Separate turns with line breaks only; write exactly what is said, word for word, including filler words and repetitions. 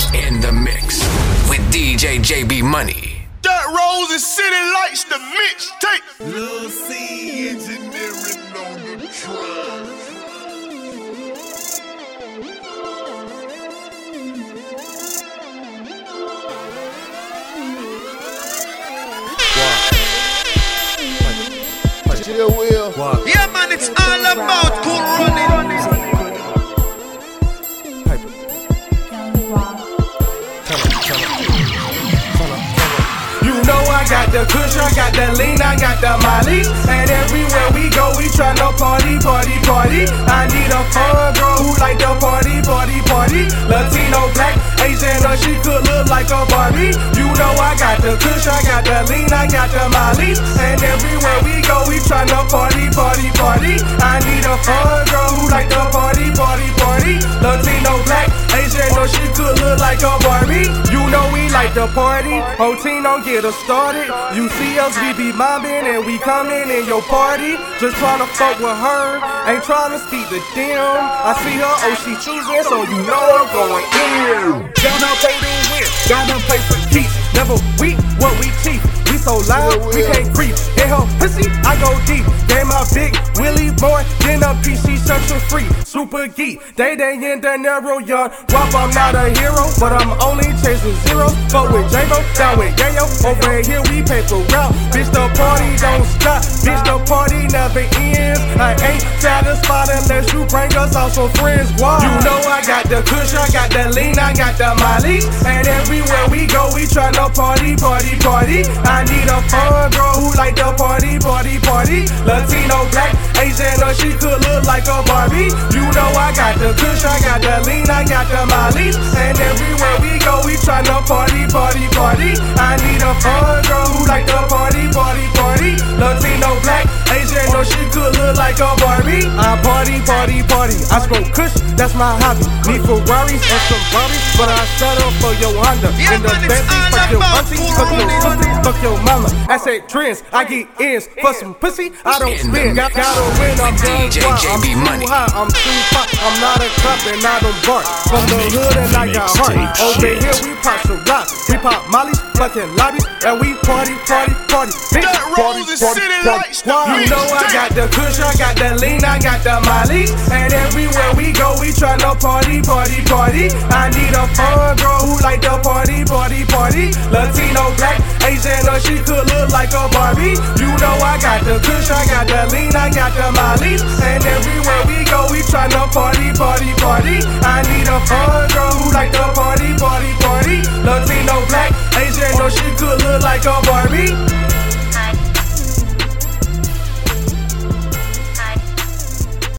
In the mix with D J J B Money.
Dirt Rose and City Lights, the mixtape.
Lil C engineering on the track.
Chill, Will.
What? Yeah, man, it's all about cool running.
You know I got the kush, I got the lean, I got the Molly. And everywhere we go, we tryna party, party, party. I need a fun girl who like the party, party, party. Latino, black, Asian, or she could look like a Barbie. You know I got the kush, I got the lean, I got the Molly. And everywhere we go, we tryna party, party, party. I need a fun girl who like the party, party, party. Latino, black, Asian, or she could look like a Barbie. You know we like the party, whole team don't get us started. You see us, we be mobbing and we coming in your party. Just tryna fuck with her, ain't tryna speak to them. I see her, oh she choosing, so you know I'm going in. Y'all don't play to win, y'all don't play for keeps. Never weak, what we cheap. We so loud, we can't creep. In her pussy, I go deep. Game out big, Willie boy, then a P C search for free. Super geek, day day in the narrow yard. Wop, I'm not a hero, but I'm only chasing zeros. Fuck with J-Bo, down with Yayo. Over here we paper route. Bitch, the party don't stop. Bitch, the party never ends. I ain't satisfied unless you bring us out some friends. Wow. You know I got the kush, I got the lean, I got the Molly. And everywhere we go, we tryna party, party, party. I need a fun girl who like the party, party, party. Latino, black, Asian, or she could look like a Barbie. You know I got the kush, I got the lean, I got the Molly. And everywhere we go, we tryna party, party, party. I need a fun girl who like the party, party, party. Latino, black, Asian, or she could look like a Barbie. I party, party, party. I smoke kush, that's my hobby. Need Ferraris and some Barbies, but I settle for your Honda.
Yeah,
in the
man, it's
Bentley,
all
fuck your
about
auntie,
cool
fuck your
running.
sister, fuck your mama. I say trends, I get ends. For some pussy, I don't
In the
spin. Got,
mix
gotta win, I'm
with
done.
D J
Why?
J
I'm
B
too
Money.
high, I'm too pop. I'm not a cop and I don't bark. From the hood and I got heart. Over here we pop some rocks. We pop mollies, fucking lobbies, and we party, party, party. Bitch,
Dirt
party,
Rose and
party,
City
party.
Lights, the
You know I
mixtape.
got the kush, I got the lean, I got the Molly. And everywhere we go, we tryna party, party, party. I need a fun girl who like the party, party, party. Latino, black, Asian, or she could look like a Barbie. You know I got the kush, I got the lean, I got the Molly. And everywhere we go, we tryna party, party, party. I need a fun girl who like the party, party, party. Latino, black, Asian, or she could look like a Barbie.